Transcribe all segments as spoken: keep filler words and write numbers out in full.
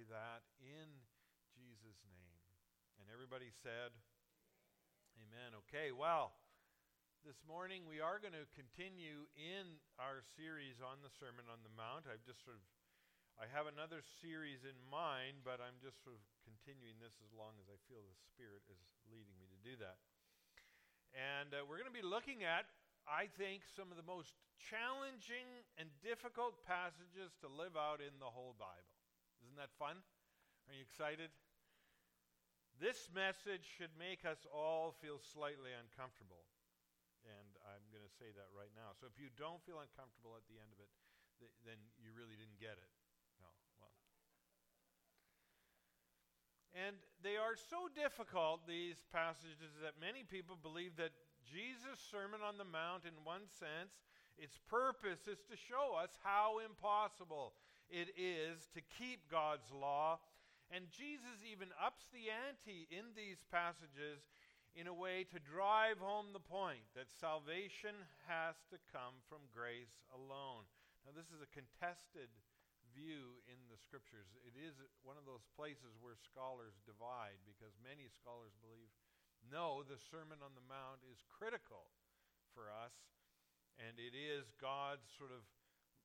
pray that in Jesus' name. And everybody said, amen. Okay, well, this morning we are going to continue in our series on the Sermon on the Mount. I've just sort of, I have another series in mind, but I'm just sort of continuing this as long as I feel the Spirit is leading me to do that. And uh, we're going to be looking at, I think, some of the most challenging and difficult passages to live out in the whole Bible. Isn't that fun? Are you excited? This message should make us all feel slightly uncomfortable. And I'm going to say that right now. So if you don't feel uncomfortable at the end of it, th- then you really didn't get it. No, well. And they are so difficult, these passages, that many people believe that Jesus' Sermon on the Mount, in one sense, its purpose is to show us how impossible it is to keep God's law. And Jesus even ups the ante in these passages in a way to drive home the point that salvation has to come from grace alone. Now, this is a contested view in the Scriptures. It is one of those places where scholars divide, because many scholars believe, no, the Sermon on the Mount is critical for us, and it is God's sort of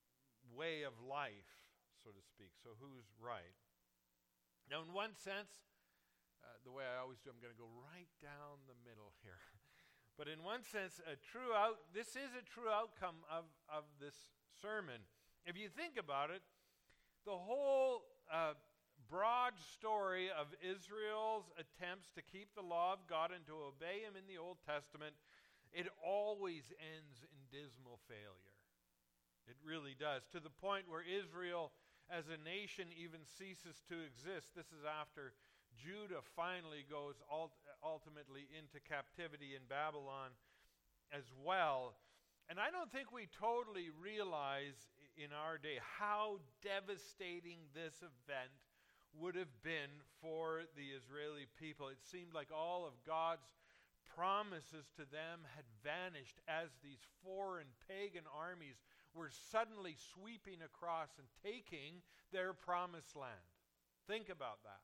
way of life, so to speak. So who's right? Now, in one sense, uh, the way I always do, I'm going to go right down the middle here. But in one sense, a true out, this is a true outcome of, of this sermon. If you think about it, the whole uh, broad story of Israel's attempts to keep the law of God and to obey Him in the Old Testament, it always ends in dismal failure. It really does, to the point where Israel as a nation even ceases to exist. This is after Judah finally goes ult- ultimately into captivity in Babylon as well. And I don't think we totally realize in our day how devastating this event would have been for the Israeli people. It seemed like all of God's promises to them had vanished as these foreign pagan armies were suddenly sweeping across and taking their promised land. Think about that.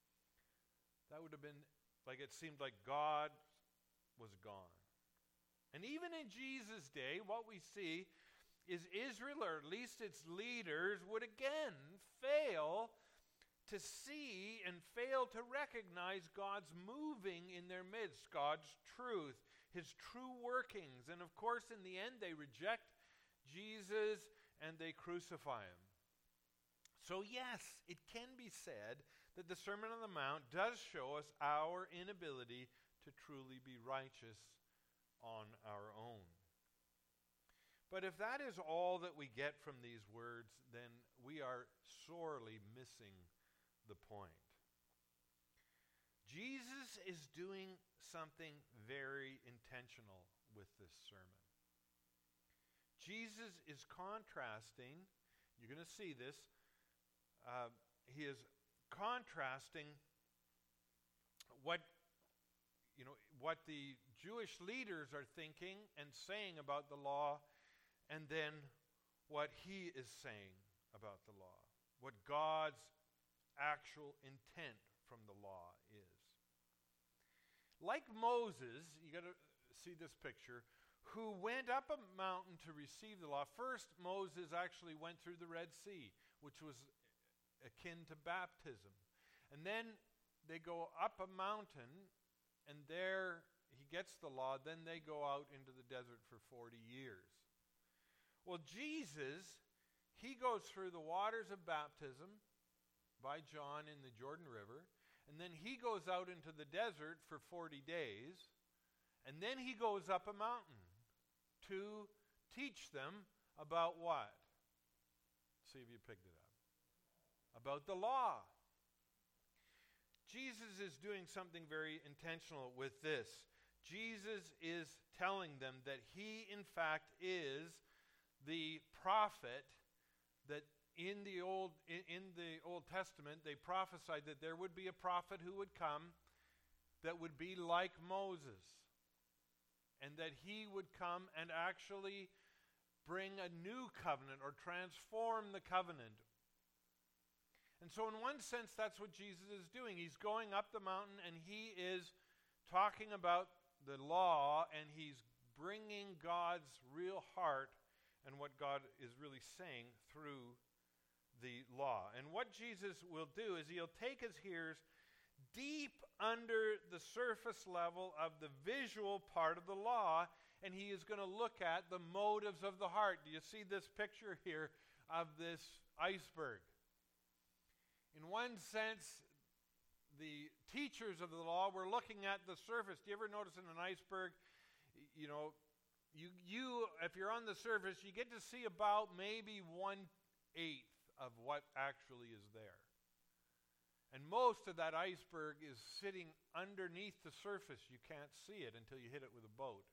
That would have been like, it seemed like God was gone. And even in Jesus' day, what we see is Israel, or at least its leaders, would again fail to see and fail to recognize God's moving in their midst, God's truth, His true workings. And of course, in the end, they reject Jesus and they crucify Him. So yes, it can be said that the Sermon on the Mount does show us our inability to truly be righteous on our own. But if that is all that we get from these words, then we are sorely missing the point. Jesus is doing something very intentional with this sermon. Jesus is contrasting, you're going to see this, uh, he is contrasting what, you know, what the Jewish leaders are thinking and saying about the law, and then what he is saying about the law, what God's actual intent from the law is. Like Moses, you got to see this picture, who went up a mountain to receive the law. First, Moses actually went through the Red Sea, which was akin to baptism. And then they go up a mountain, and there he gets the law. Then they go out into the desert for forty years. Well, Jesus, he goes through the waters of baptism by John in the Jordan River, and then he goes out into the desert for forty days, and then he goes up a mountain to teach them about what? See if you picked it up. About the law. Jesus is doing something very intentional with this. Jesus is telling them that he, in fact, is the prophet that in the Old in, in the Old Testament they prophesied that there would be a prophet who would come that would be like Moses, and that he would come and actually bring a new covenant or transform the covenant. And so in one sense, that's what Jesus is doing. He's going up the mountain and he is talking about the law, and he's bringing God's real heart and what God is really saying through the law. And what Jesus will do is he'll take his hearers deep under the surface level of the visual part of the law, and he is going to look at the motives of the heart. Do you see this picture here of this iceberg? In one sense, the teachers of the law were looking at the surface. Do you ever notice in an iceberg, you know, you, you if you're on the surface, you get to see about maybe one-eighth of what actually is there. And most of that iceberg is sitting underneath the surface. You can't see it until you hit it with a boat.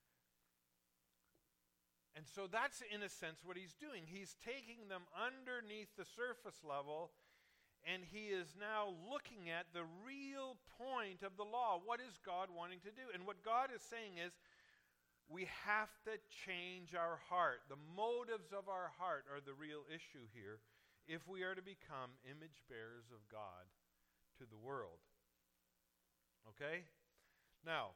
And so that's, in a sense, what he's doing. He's taking them underneath the surface level, and he is now looking at the real point of the law. What is God wanting to do? And what God is saying is, we have to change our heart. The motives of our heart are the real issue here if we are to become image bearers of God to the world. Okay? Now,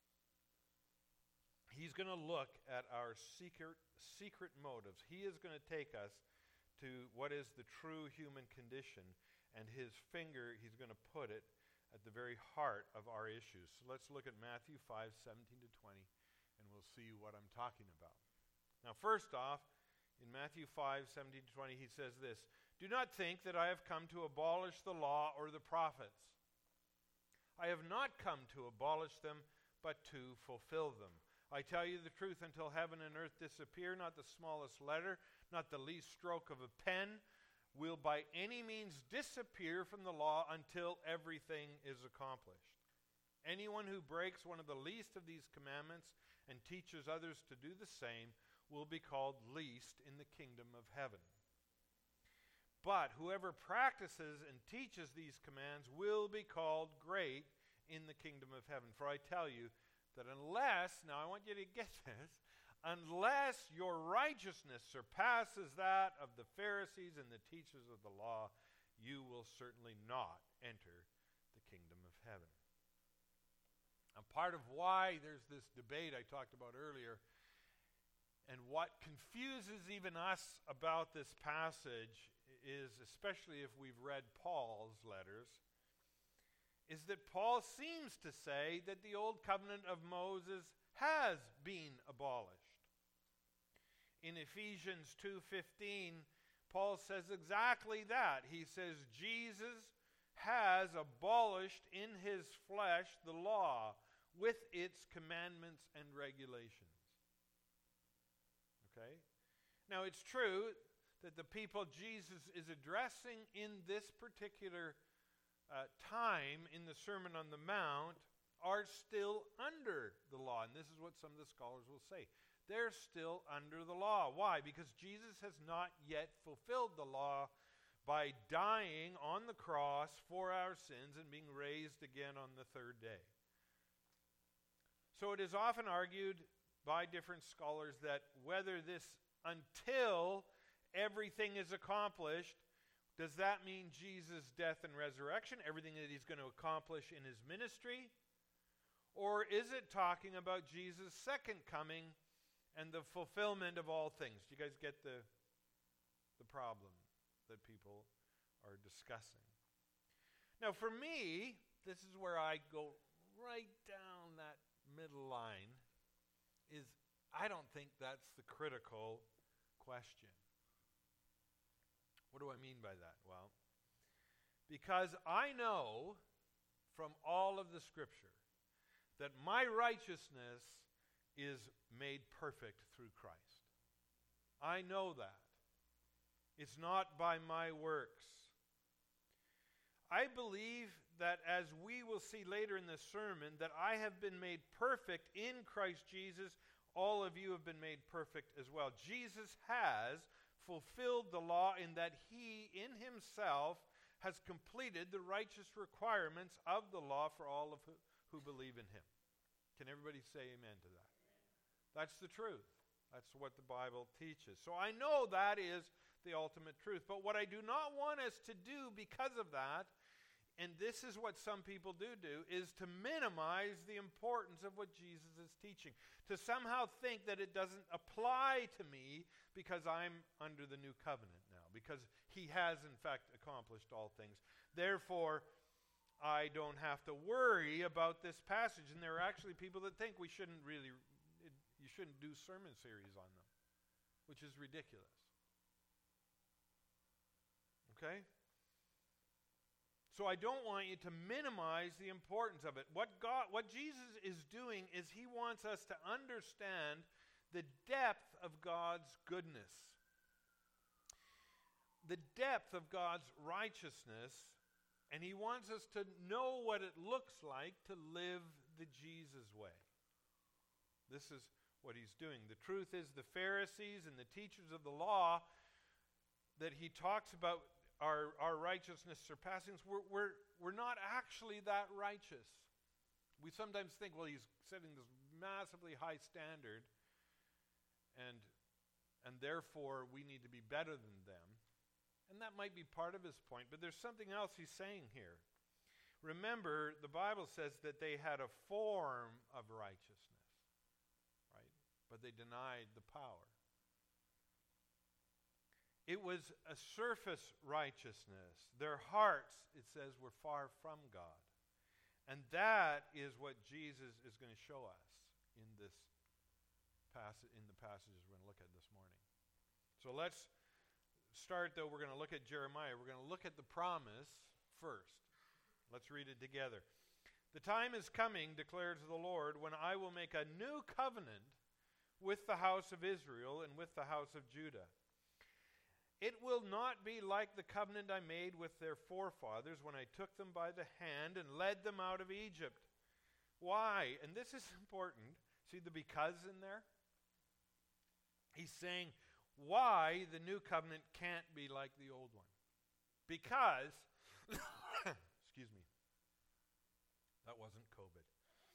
he's going to look at our secret, secret motives. He is going to take us to what is the true human condition, and his finger, he's going to put it at the very heart of our issues. So let's look at Matthew five, seventeen to twenty, and we'll see what I'm talking about. Now, first off, in Matthew five, seventeen to twenty, he says this, "Do not think that I have come to abolish the law or the prophets. I have not come to abolish them, but to fulfill them. I tell you the truth, until heaven and earth disappear, not the smallest letter, not the least stroke of a pen, will by any means disappear from the law until everything is accomplished. Anyone who breaks one of the least of these commandments and teaches others to do the same will be called least in the kingdom of heaven. But whoever practices and teaches these commands will be called great in the kingdom of heaven. For I tell you that unless," now I want you to get this, "unless your righteousness surpasses that of the Pharisees and the teachers of the law, you will certainly not enter the kingdom of heaven." And part of why there's this debate I talked about earlier, and what confuses even us about this passage is, especially if we've read Paul's letters, is that Paul seems to say that the old covenant of Moses has been abolished. In Ephesians two fifteen, Paul says exactly that. He says Jesus has abolished in his flesh the law with its commandments and regulations. Okay? Now it's true that the people Jesus is addressing in this particular uh, time in the Sermon on the Mount are still under the law. And this is what some of the scholars will say. They're still under the law. Why? Because Jesus has not yet fulfilled the law by dying on the cross for our sins and being raised again on the third day. So it is often argued by different scholars that whether this until everything is accomplished, does that mean Jesus' death and resurrection, everything that he's going to accomplish in his ministry? Or is it talking about Jesus' second coming and the fulfillment of all things? Do you guys get the, the problem that people are discussing? Now for me, this is where I go right down that middle line, is I don't think that's the critical question. What do I mean by that? Well, because I know from all of the Scripture that my righteousness is made perfect through Christ. I know that. It's not by my works. I believe that, as we will see later in this sermon, that I have been made perfect in Christ Jesus. All of you have been made perfect as well. Jesus has fulfilled the law in that he, in himself, has completed the righteous requirements of the law for all of who, who believe in him. Can everybody say amen to that? That's the truth. That's what the Bible teaches. So I know that is the ultimate truth. But what I do not want us to do because of that, and this is what some people do do, is to minimize the importance of what Jesus is teaching. To somehow think that it doesn't apply to me because I'm under the new covenant now. Because he has, in fact, accomplished all things. Therefore, I don't have to worry about this passage. And there are actually people that think we shouldn't really, it, you shouldn't do sermon series on them. Which is ridiculous. Okay? So I don't want you to minimize the importance of it. What God, what Jesus is doing is he wants us to understand the depth of God's goodness. The depth of God's righteousness, and he wants us to know what it looks like to live the Jesus way. This is what he's doing. The truth is the Pharisees and the teachers of the law that he talks about Our, our righteousness surpassing us, we're, we're, we're not actually that righteous. We sometimes think, well, he's setting this massively high standard, and, and therefore we need to be better than them. And that might be part of his point, but there's something else he's saying here. Remember, the Bible says that they had a form of righteousness, right? But they denied the power. It was a surface righteousness. Their hearts, it says, were far from God. And that is what Jesus is going to show us in this passage, in the passages we're going to look at this morning. So let's start, though. We're going to look at Jeremiah. We're going to look at the promise first. Let's read it together. The time is coming, declares the Lord, when I will make a new covenant with the house of Israel and with the house of Judah. It will not be like the covenant I made with their forefathers when I took them by the hand and led them out of Egypt. Why? And this is important. See the because in there? He's saying why the new covenant can't be like the old one. Because, excuse me, that wasn't COVID.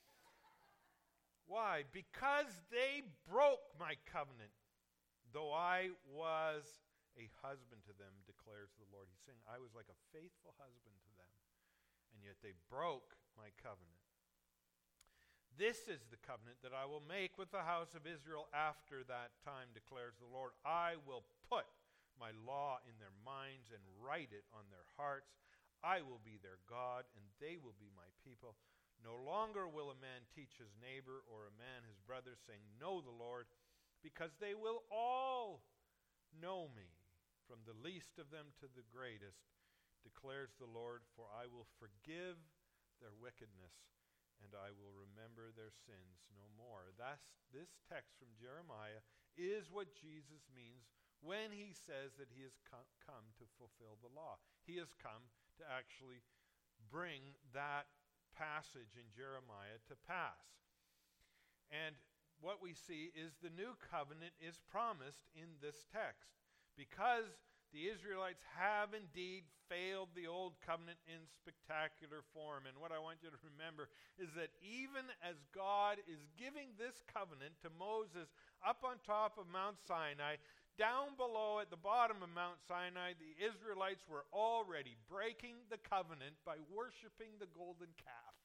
Why? Because they broke my covenant, though I was a husband to them, declares the Lord. He's saying, I was like a faithful husband to them, and yet they broke my covenant. This is the covenant that I will make with the house of Israel after that time, declares the Lord. I will put my law in their minds and write it on their hearts. I will be their God, and they will be my people. No longer will a man teach his neighbor or a man his brother, saying, Know the Lord, because they will all know me, from the least of them to the greatest, declares the Lord, for I will forgive their wickedness, and I will remember their sins no more. That's, this text from Jeremiah is what Jesus means when he says that he has co- come to fulfill the law. He has come to actually bring that passage in Jeremiah to pass. And what we see is the new covenant is promised in this text. Because the Israelites have indeed failed the old covenant in spectacular form. And what I want you to remember is that even as God is giving this covenant to Moses up on top of Mount Sinai, down below at the bottom of Mount Sinai, the Israelites were already breaking the covenant by worshiping the golden calf.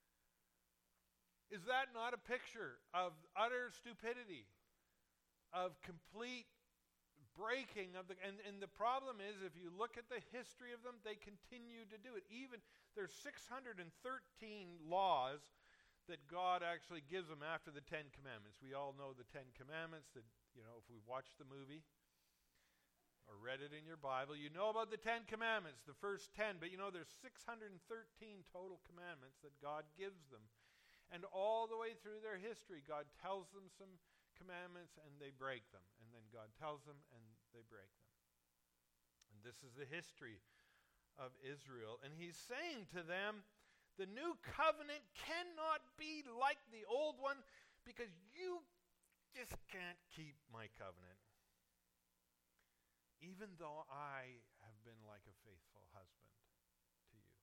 Is that not a picture of utter stupidity, of complete breaking of the, and, and the problem is, if you look at the history of them, they continue to do it. Even, there's six hundred thirteen laws that God actually gives them after the Ten Commandments. We all know the Ten Commandments, that, you know, if we watched the movie or read it in your Bible, you know about the Ten Commandments, the first ten, but you know there's six hundred thirteen total commandments that God gives them. And all the way through their history, God tells them some commandments and they break them. And then God tells them and they break them. And this is the history of Israel. And he's saying to them, the new covenant cannot be like the old one because you just can't keep my covenant. Even though I have been like a faithful husband to you.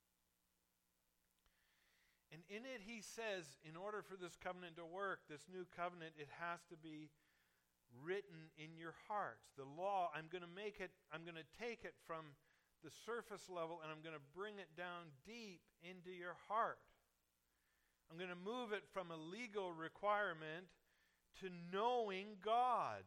And in it he says, in order for this covenant to work, this new covenant, it has to be written in your hearts. The law, I'm going to make it, I'm going to take it from the surface level and I'm going to bring it down deep into your heart. I'm going to move it from a legal requirement to knowing God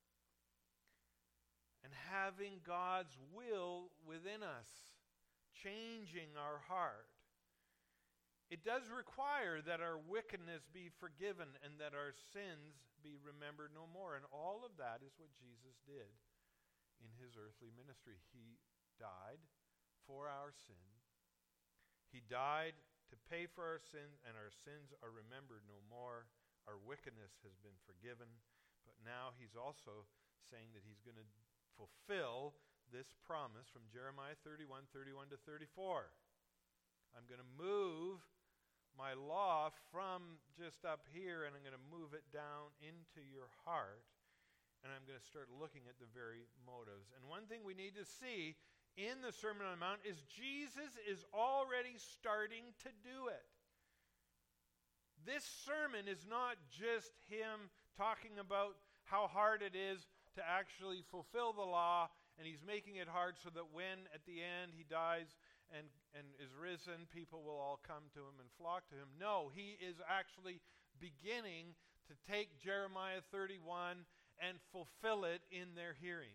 and having God's will within us, changing our heart. It does require that our wickedness be forgiven and that our sins be remembered no more. And all of that is what Jesus did in his earthly ministry. He died for our sin. He died to pay for our sin, and our sins are remembered no more. Our wickedness has been forgiven. But now he's also saying that he's going to fulfill this promise from Jeremiah thirty-one, thirty-one to thirty-four. I'm going to move my law from just up here, and I'm going to move it down into your heart, and I'm going to start looking at the very motives. And one thing we need to see in the Sermon on the Mount is Jesus is already starting to do it. This sermon is not just him talking about how hard it is to actually fulfill the law, and he's making it hard so that when at the end he dies and, and is risen, people will all come to him and flock to him. No, he is actually beginning to take Jeremiah thirty-one and fulfill it in their hearing.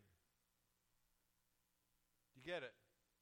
You get it?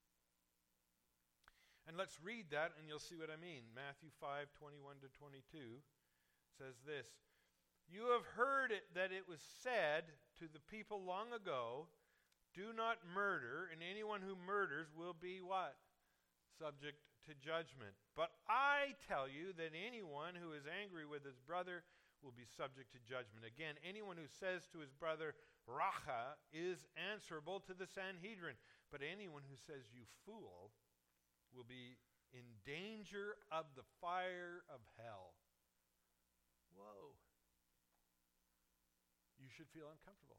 And let's read that and you'll see what I mean. Matthew five, twenty-one to twenty-two says this: You have heard it that it was said to the people long ago, do not murder, and anyone who murders will be what? Subject to judgment. But I tell you that anyone who is angry with his brother will be subject to judgment. Again, anyone who says to his brother, Racha, is answerable to the Sanhedrin. But anyone who says, you fool, will be in danger of the fire of hell. Whoa. You should feel uncomfortable.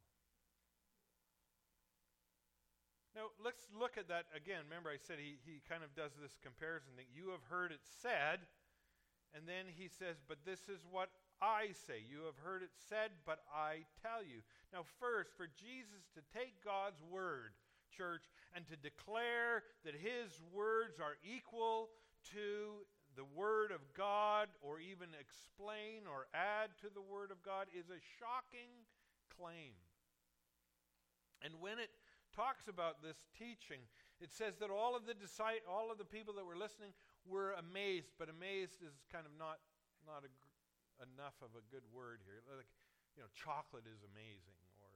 Now, let's look at that again. Remember, I said he, he kind of does this comparison thing. You have heard it said, and then he says, but this is what I say. You have heard it said, but I tell you. Now, first, for Jesus to take God's word, church, and to declare that his words are equal to the word of God, or even explain or add to the word of God, is a shocking claim. And when it talks about this teaching, it says that all of the disci- all of the people that were listening were amazed, but amazed is kind of not not a gr- enough of a good word here. Like, you know, chocolate is amazing, or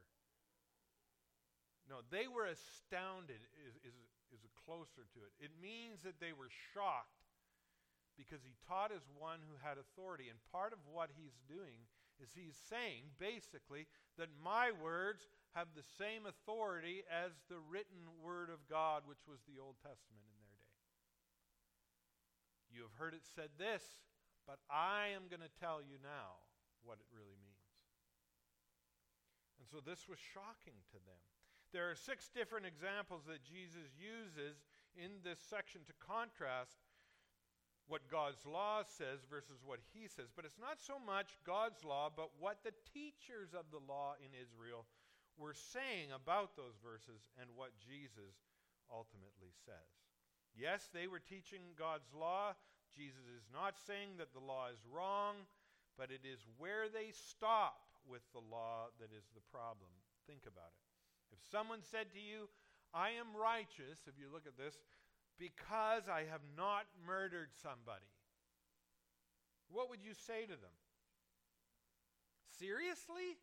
no, they were astounded is is is closer to it. It means that they were shocked because he taught as one who had authority, and part of what he's doing is he's saying basically that my words have the same authority as the written word of God, which was the Old Testament in their day. You have heard it said this, but I am going to tell you now what it really means. And so this was shocking to them. There are six different examples that Jesus uses in this section to contrast what God's law says versus what he says. But it's not so much God's law, but what the teachers of the law in Israel were saying about those verses and what Jesus ultimately says. Yes, they were teaching God's law. Jesus is not saying that the law is wrong, but it is where they stop with the law that is the problem. Think about it. If someone said to you, I am righteous, if you look at this, because I have not murdered somebody, what would you say to them? Seriously?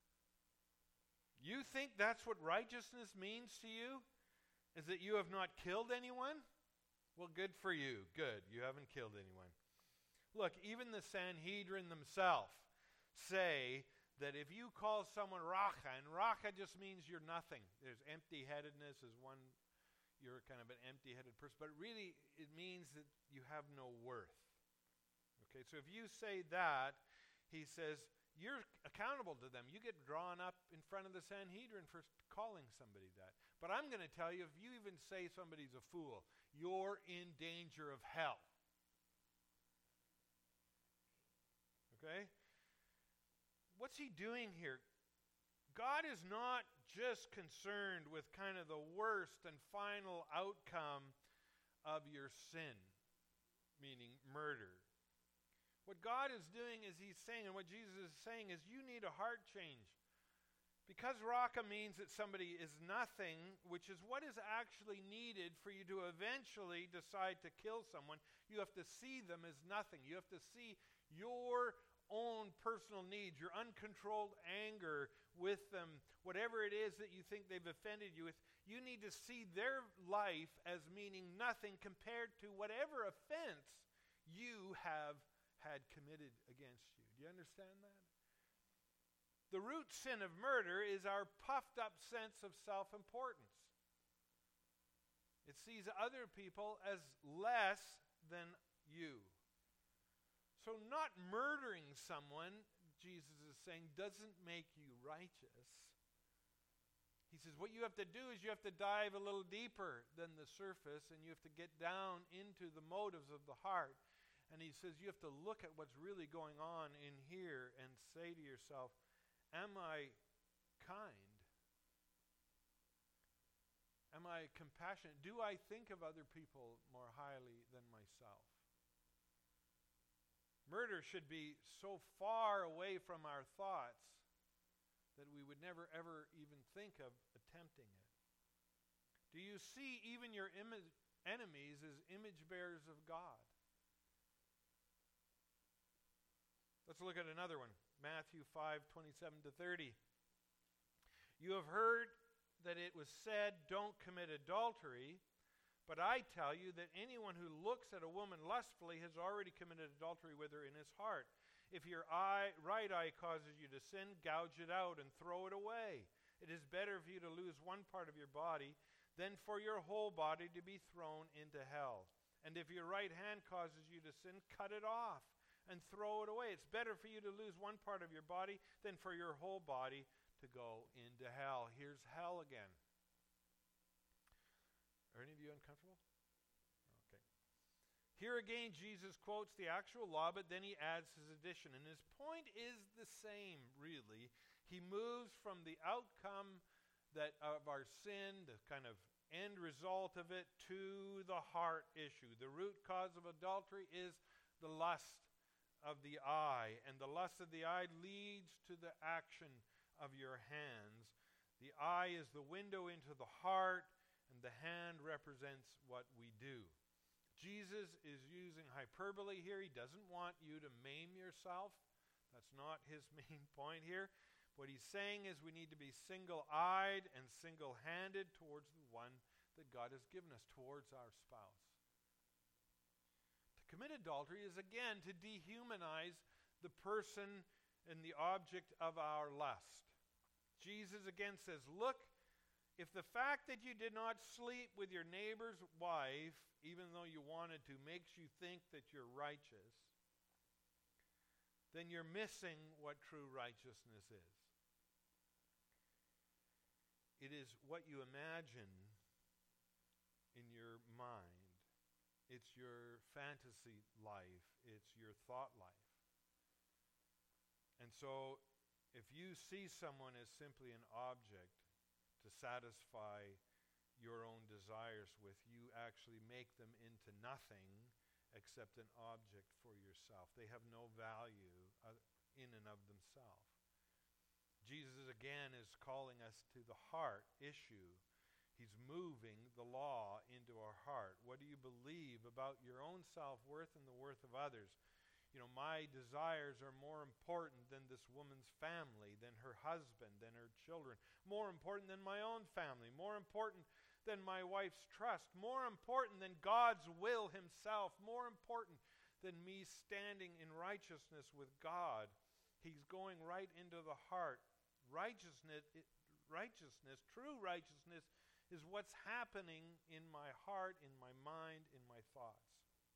You think that's what righteousness means to you? Is that you have not killed anyone? Well, good for you. Good. You haven't killed anyone. Look, even the Sanhedrin themselves say that if you call someone Racha, and Racha just means you're nothing. There's empty-headedness as one, you're kind of an empty-headed person. But really, it means that you have no worth. Okay, so if you say that, he says, you're accountable to them. You get drawn up in front of the Sanhedrin for calling somebody that. But I'm going to tell you, if you even say somebody's a fool, you're in danger of hell. Okay? What's he doing here? God is not just concerned with kind of the worst and final outcome of your sin, meaning murder. What God is doing is he's saying, and what Jesus is saying is, you need a heart change. Because raka means that somebody is nothing, which is what is actually needed for you to eventually decide to kill someone, you have to see them as nothing. You have to see your own personal needs, your uncontrolled anger with them, whatever it is that you think they've offended you with. You need to see their life as meaning nothing compared to whatever offense you have had committed against you. Do you understand that? The root sin of murder is our puffed up sense of self-importance. It sees other people as less than you. So not murdering someone, Jesus is saying, doesn't make you righteous. He says what you have to do is you have to dive a little deeper than the surface, and you have to get down into the motives of the heart. And he says you have to look at what's really going on in here and say to yourself, am I kind? Am I compassionate? Do I think of other people more highly than myself? Murder should be so far away from our thoughts that we would never ever even think of attempting it. Do you see even your imi- enemies as image bearers of God? Let's look at another one. Matthew five, twenty-seven to thirty. You have heard that it was said, don't commit adultery, but I tell you that anyone who looks at a woman lustfully has already committed adultery with her in his heart. If your eye, right eye causes you to sin, gouge it out and throw it away. It is better for you to lose one part of your body than for your whole body to be thrown into hell. And if your right hand causes you to sin, cut it off and throw it away. It's better for you to lose one part of your body than for your whole body to go into hell. Here's hell again. Are any of you uncomfortable? Okay. Here again, Jesus quotes the actual law, but then he adds his addition. And his point is the same, really. He moves from the outcome that of our sin, the kind of end result of it, to the heart issue. The root cause of adultery is the lust of the eye, and the lust of the eye leads to the action of your hands. The eye is the window into the heart, and the hand represents what we do. Jesus is using hyperbole here. He doesn't want you to maim yourself. That's not his main point here. What he's saying is we need to be single-eyed and single-handed towards the one that God has given us, towards our spouse. Commit adultery is again to dehumanize the person and the object of our lust. Jesus again says, look, if the fact that you did not sleep with your neighbor's wife, even though you wanted to, makes you think that you're righteous, then you're missing what true righteousness is. It is what you imagine in your mind. It's your fantasy life. It's your thought life. And so, if you see someone as simply an object to satisfy your own desires with, you actually make them into nothing except an object for yourself. They have no value uh, in and of themselves. Jesus again is calling us to the heart issue. He's moving the law into our heart. What do you believe about your own self-worth and the worth of others? You know, my desires are more important than this woman's family, than her husband, than her children. More important than my own family. More important than my wife's trust. More important than God's will himself. More important than me standing in righteousness with God. He's going right into the heart. Righteousness, it, righteousness, true righteousness, is what's happening in my heart, in my mind, in my thoughts.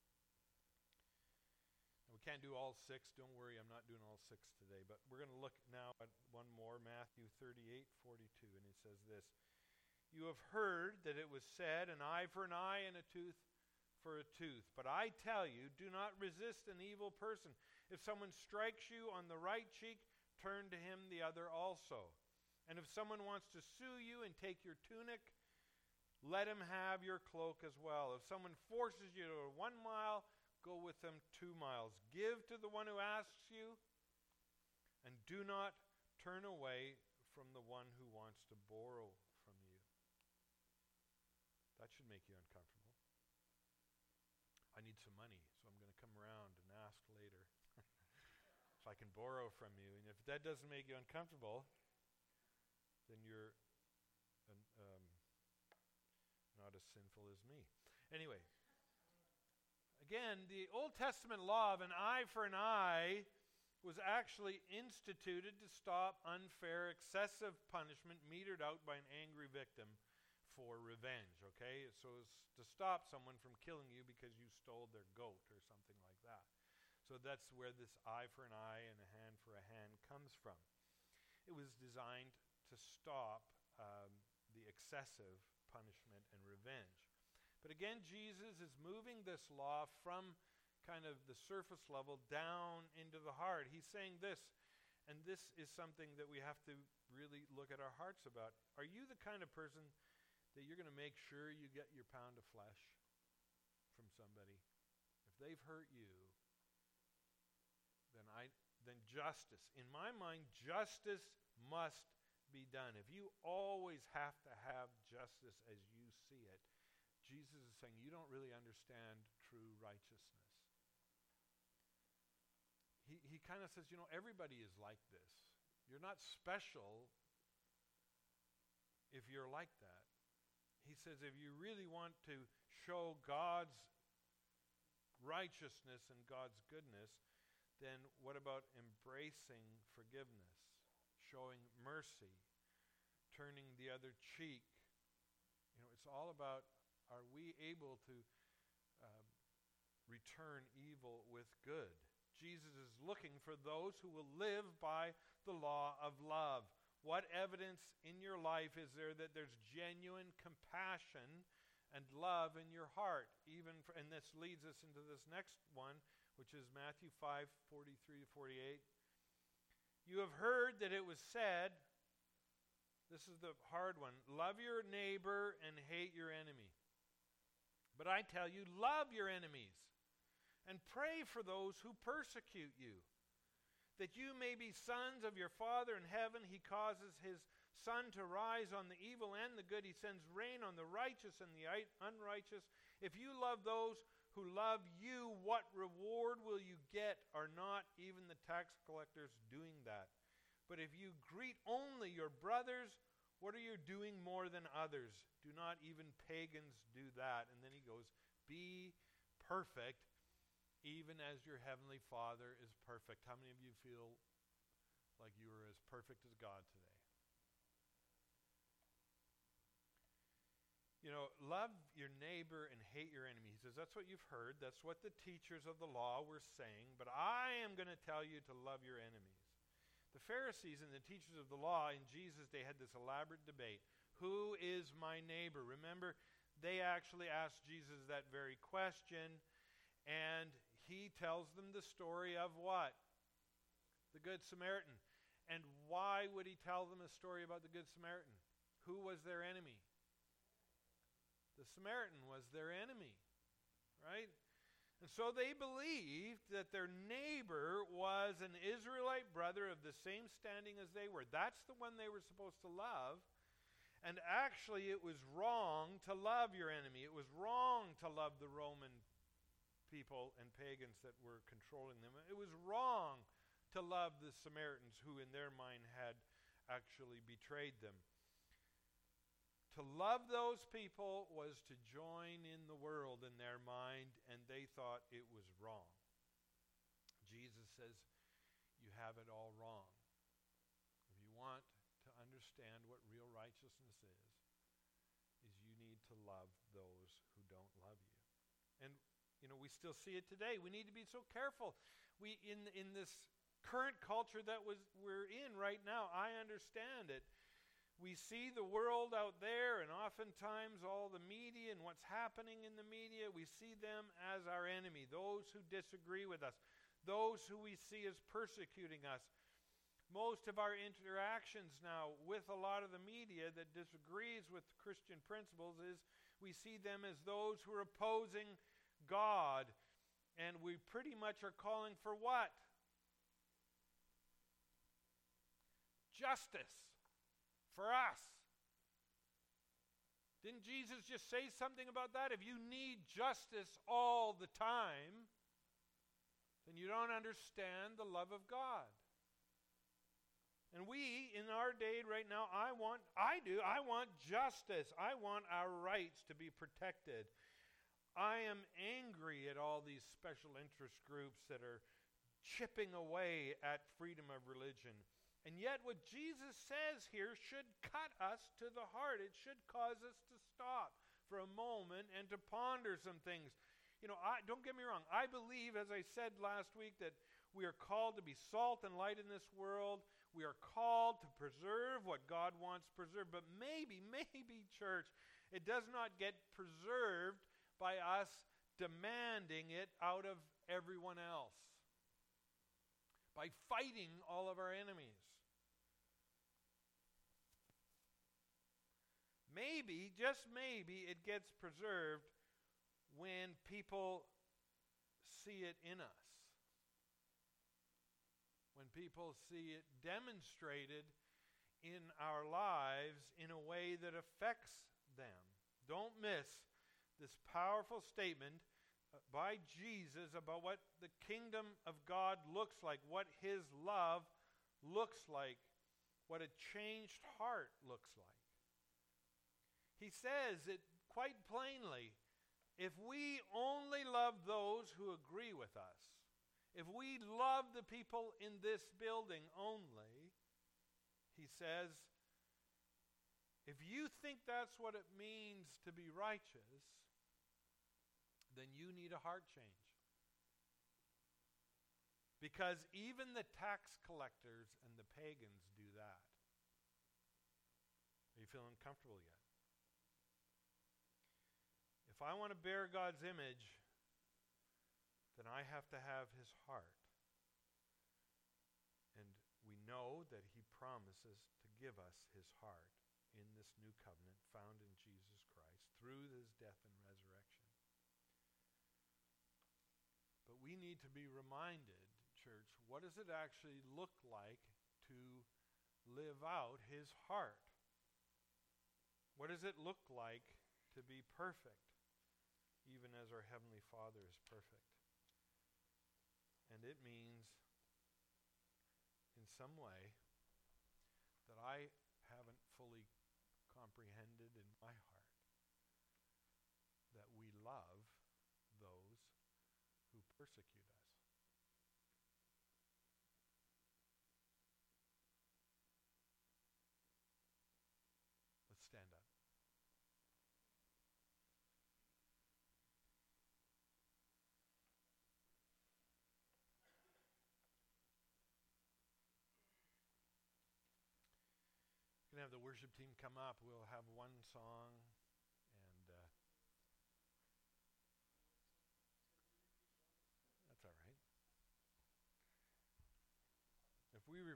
Now, we can't do all six. Don't worry, I'm not doing all six today. But we're going to look now at one more, Matthew thirty-eight forty-two. And it says this, you have heard that it was said, an eye for an eye and a tooth for a tooth. But I tell you, do not resist an evil person. If someone strikes you on the right cheek, turn to him the other also. And if someone wants to sue you and take your tunic, let him have your cloak as well. If someone forces you to one mile, go with them two miles. Give to the one who asks you, and do not turn away from the one who wants to borrow from you. That should make you uncomfortable. I need some money, so I'm going to come around and ask later if I can borrow from you. And if that doesn't make you uncomfortable, then you're an, um, not as sinful as me. Anyway, again, the Old Testament law of an eye for an eye was actually instituted to stop unfair, excessive punishment metered out by an angry victim for revenge, okay? So it's to stop someone from killing you because you stole their goat or something like that. So that's where this eye for an eye and a hand for a hand comes from. It was designed to stop um, the excessive punishment and revenge. But again, Jesus is moving this law from kind of the surface level down into the heart. He's saying this, and this is something that we have to really look at our hearts about. Are you the kind of person that you're going to make sure you get your pound of flesh from somebody? If they've hurt you, then I then justice. In my mind, justice must be done. If you always have to have justice as you see it, Jesus is saying you don't really understand true righteousness. He he kind of says, you know, everybody is like this. You're not special if you're like that. He says if you really want to show God's righteousness and God's goodness, then what about embracing forgiveness, showing mercy, turning the other cheek? You know, it's all about, are we able to um, return evil with good? Jesus is looking for those who will live by the law of love. What evidence in your life is there that there's genuine compassion and love in your heart? Even for, and this leads us into this next one, which is Matthew five, forty-three to forty-eight. You have heard that it was said, this is the hard one, love your neighbor and hate your enemy. But I tell you, love your enemies and pray for those who persecute you, that you may be sons of your Father in heaven. He causes his sun to rise on the evil and the good. He sends rain on the righteous and the unrighteous. If you love those who love you, what reward will you get? Are not even the tax collectors doing that? But if you greet only your brothers, what are you doing more than others? Do not even pagans do that? And then he goes, be perfect, even as your heavenly Father is perfect. How many of you feel like you are as perfect as God today? You know, love your neighbor and hate your enemy. He says, that's what you've heard. That's what the teachers of the law were saying. But I am going to tell you to love your enemies. The Pharisees and the teachers of the law in Jesus' day had this elaborate debate. Who is my neighbor? Remember, they actually asked Jesus that very question. And he tells them the story of what? The Good Samaritan. And why would he tell them a story about the Good Samaritan? Who was their enemy? The Samaritan was their enemy, right? And so they believed that their neighbor was an Israelite brother of the same standing as they were. That's the one they were supposed to love. And actually, it was wrong to love your enemy. It was wrong to love the Roman people and pagans that were controlling them. It was wrong to love the Samaritans who in their mind had actually betrayed them. To love those people was to join in the world in their mind, and they thought it was wrong. Jesus says, you have it all wrong. If you want to understand what real righteousness is, is you need to love those who don't love you. And you know, we still see it today. We need to be so careful. We in in this current culture that was we're in right now, I understand it. We see the world out there, and oftentimes all the media and what's happening in the media, we see them as our enemy, those who disagree with us, those who we see as persecuting us. most of our interactions now with a lot of the media that disagrees with Christian principles is we see them as those who are opposing God. And we pretty much are calling for what? Justice for us. Didn't Jesus just say something about that? If you need justice all the time, then you don't understand the love of God. And we, in our day right now, I want, I do, I want justice. I want our rights to be protected. I am angry at all these special interest groups that are chipping away at freedom of religion. And yet what Jesus says here should cut us to the heart. It should cause us to stop for a moment and to ponder some things. You know, I, don't get me wrong. I believe, as I said last week, that we are called to be salt and light in this world. We are called to preserve what God wants preserved. But maybe, maybe, church, it does not get preserved by us demanding it out of everyone else, by fighting all of our enemies. Maybe, just maybe, it gets preserved when people see it in us. When people see it demonstrated in our lives in a way that affects them. Don't miss this powerful statement by Jesus about what the kingdom of God looks like, what his love looks like, what a changed heart looks like. He says it quite plainly. If we only love those who agree with us, if we love the people in this building only, he says, if you think that's what it means to be righteous, then you need a heart change. Because even the tax collectors and the pagans do that. Are you feeling comfortable yet? If I want to bear God's image, then I have to have his heart. And we know that he promises to give us his heart in this new covenant found in Jesus Christ through his death and resurrection. But we need to be reminded, church, what does it actually look like to live out his heart? What does it look like to be perfect, even as our Heavenly Father is perfect? And it means, in some way, that I haven't fully comprehended in my heart, that we love those who persecute us. Let's stand up. Have the worship team come up. We'll have one song.